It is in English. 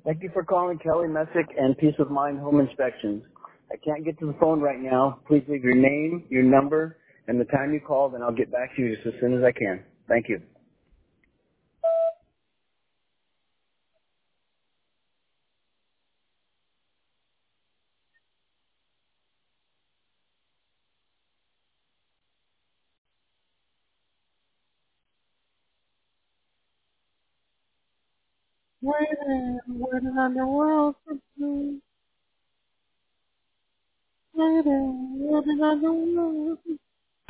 Thank you for calling Kelly Messick and Peace of Mind Home Inspections. I can't get to the phone right now. Please leave your name, your number, and the time you called, and I'll get back to you just as soon as I can. Thank you. Waiting, waiting on the world to be. Waiting, waiting on the world.